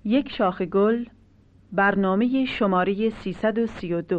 یک شاخ گل، برنامه شماره 332.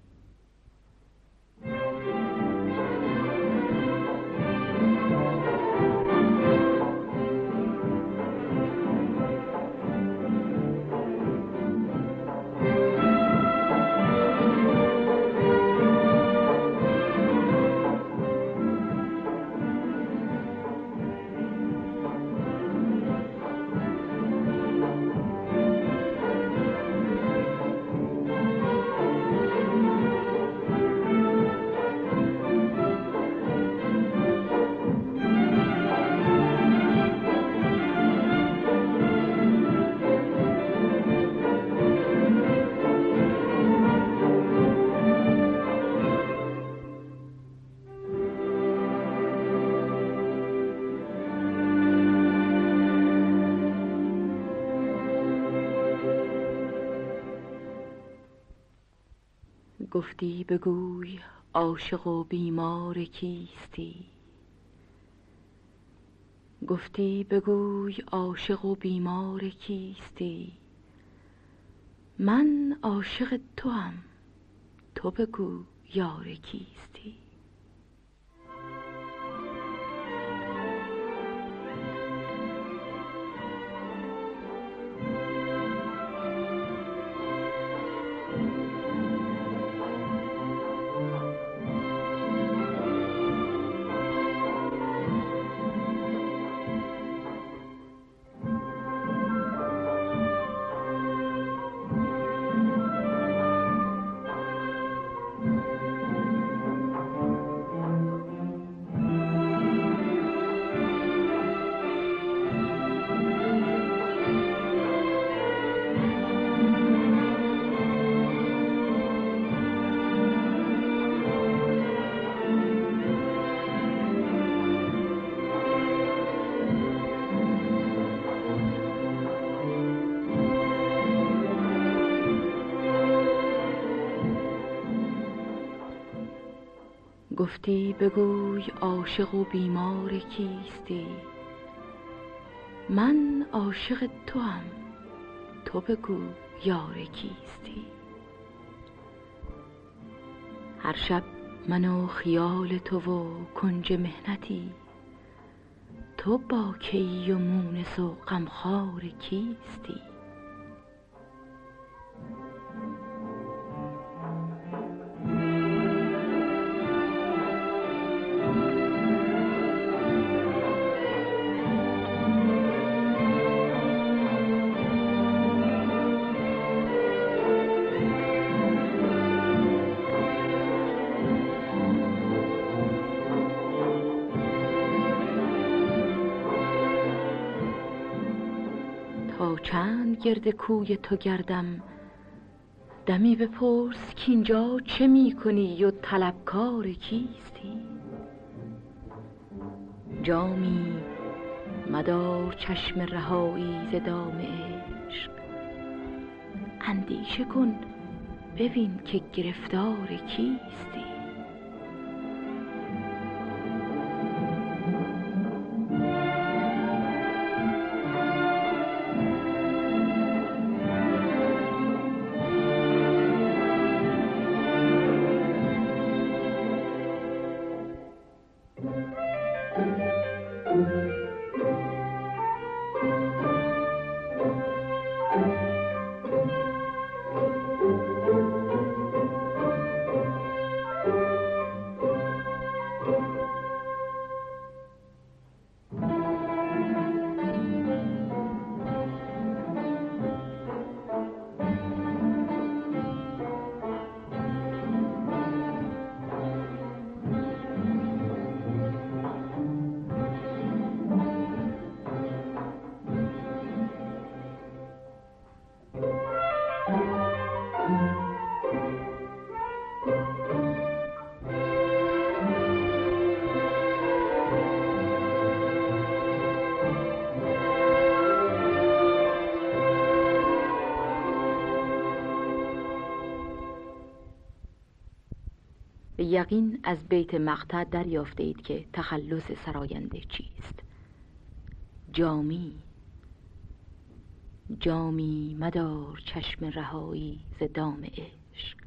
گفتی بگوی عاشق و بیمار کیستی، گفتی بگوی عاشق و بیمار کیستی. من عاشق توام، تو بگو یار کیستی. گفتی بگوی عاشق و بیمار کیستی، من عاشق توام، تو بگو یار کیستی. هر شب من و خیال تو و کنج محنتی، تو با کی و مونس و غمخوار کیستی. تا چند گرد کوی تو گردم، دمی بپرس کاینجا چه می کنی و طلبکار کیستی. جامی مدار چشم رهایی ز دام عشق، اندیشه کن ببین که گرفتار کیستی. به یقین از بیت مقطع دریافته اید که تخلص سراینده چیست. جامی مدار چشم رهایی ز دام عشق.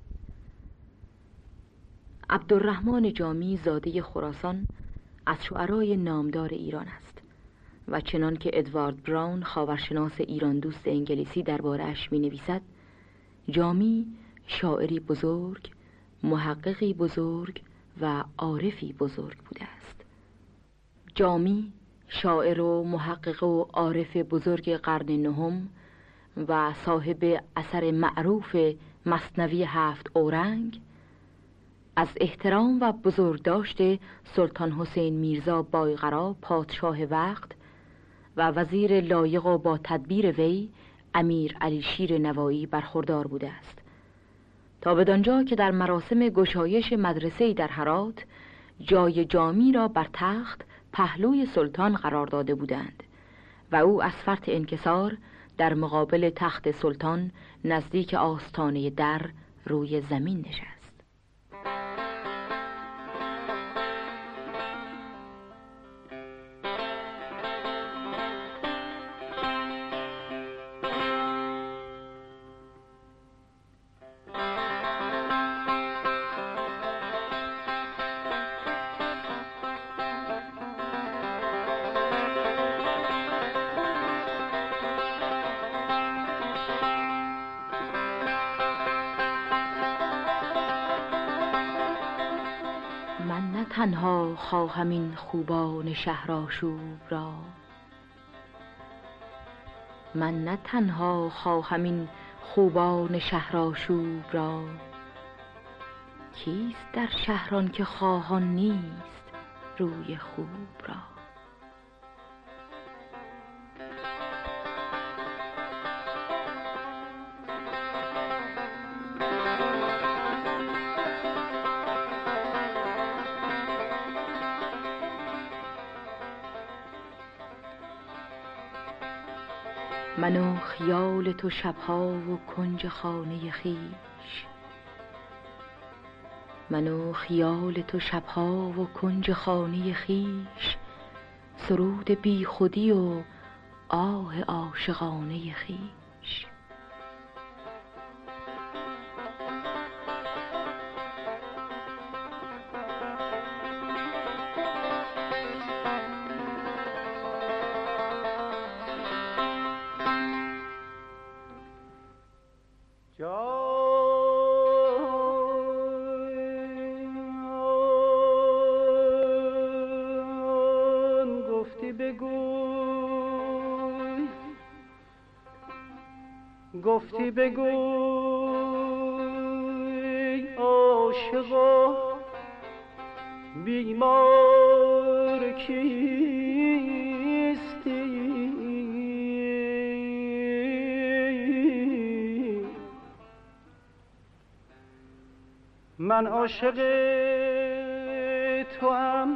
عبدالرحمن جامی زاده خراسان از شعرای نامدار ایران است و چنان که ادوارد براون خاورشناس ایران دوست انگلیسی درباره‌اش می‌نویسد، جامی شاعری بزرگ، محققی بزرگ و عارفی بزرگ بوده است. جامی شاعر و محقق و عارف بزرگ قرن نهم و صاحب اثر معروف مثنوی 7 اورنگ از احترام و بزرگداشت سلطان حسین میرزا بایقرا پادشاه وقت و وزیر لایق و با تدبیر وی امیر علی شیر نوایی برخوردار بوده است، تا بدانجا که در مراسم گشایش مدرسه‌ای در هرات جای جامی را بر تخت پهلوی سلطان قرار داده بودند و او از فرط انکسار در مقابل تخت سلطان نزدیک آستانه در روی زمین نشست. من نه تنها خواهم این خوبان شهرآشوب را، من نه تنها خواهم این خوبان شهرآشوب را، کیست در شهران که خواهان نیست روی خوب را. من و خیال تو شبها و کنج خانه خویش، من و خیال تو شبها و کنج خانه خویش، سرود بی خودی و آه عاشقانه خویش. گفتی بگوی عاشقا بیمار کیستی، من عاشق توام،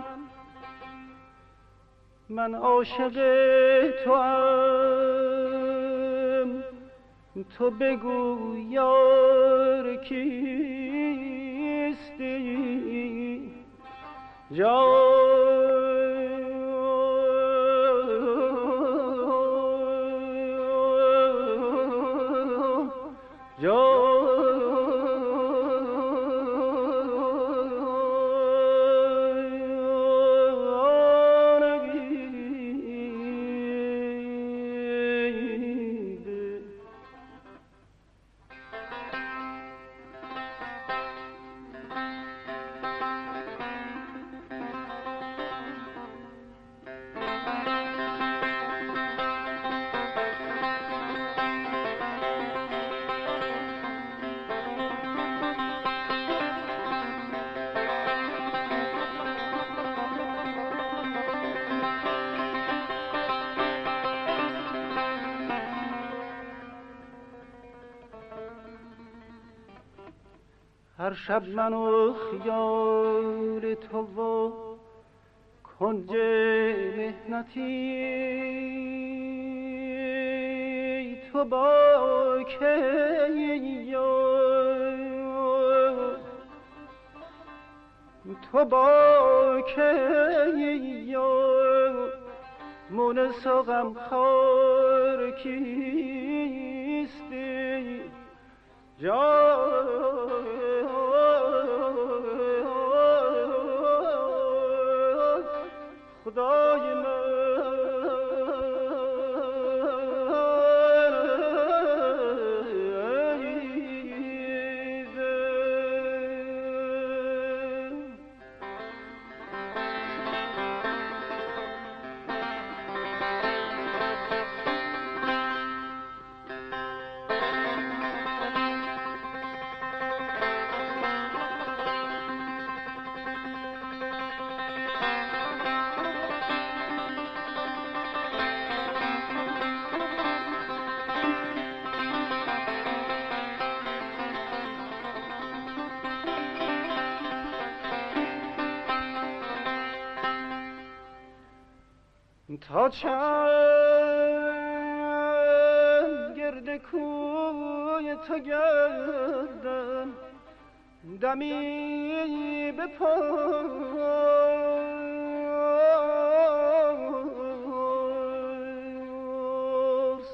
من عاشق توام، تو بگو یار کیستی، هر شب من و خیال تو و کنج مهنتی، تو با کی تو با کی مونس و غمخوار کی خدای من تا چند گرد کوی تو گردم دمی بپرس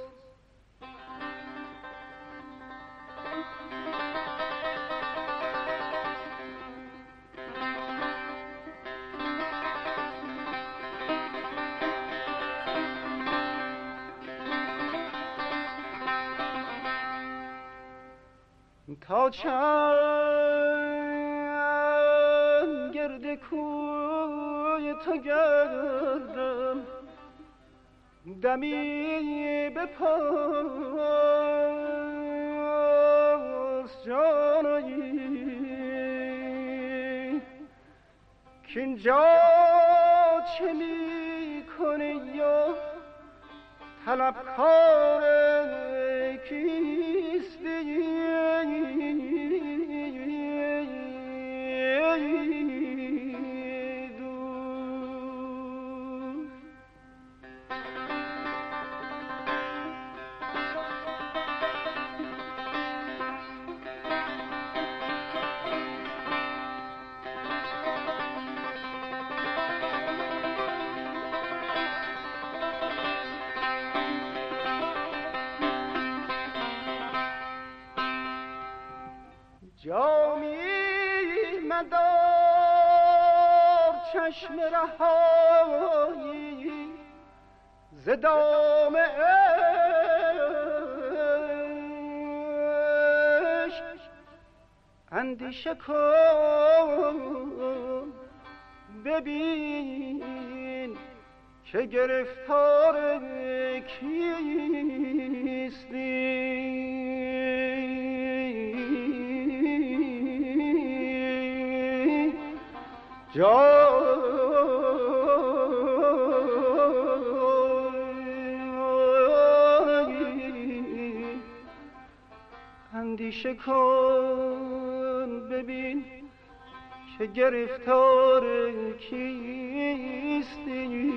تا چند گرد کوی تو گردم دمی بپرس جانایی کینجا چه می کنی یا طلبکار کیستی جامی مدار چشم رهایی ز دام عشق اندیشه کن ببین که گرفتار کیستی اندیشه کن ببین که گرفتار کیستی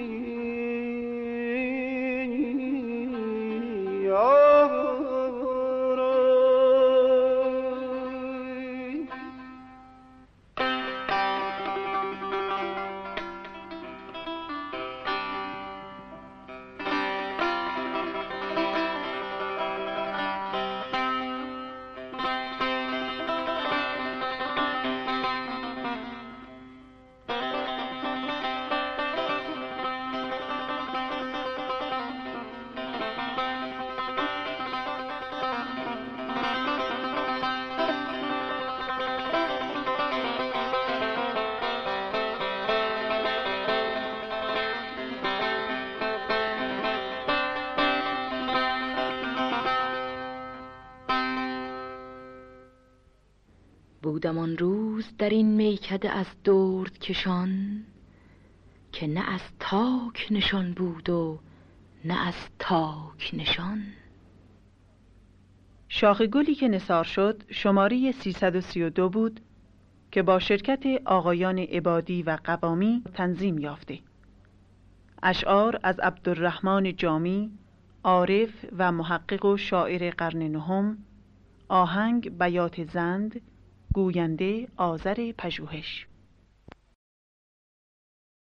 بودم آن روز در این میکده از درد کشان که نه از تاک نشان بود و نه از تاک نشان. شاخ گلی که نثار شد شماره 332 بود که با شرکت آقایان عبادی و قوامی تنظیم یافته. اشعار از عبدالرحمن جامی، عارف و محقق و شاعر قرن نهم. آهنگ بیات زند، گوینده آذر پژوهش.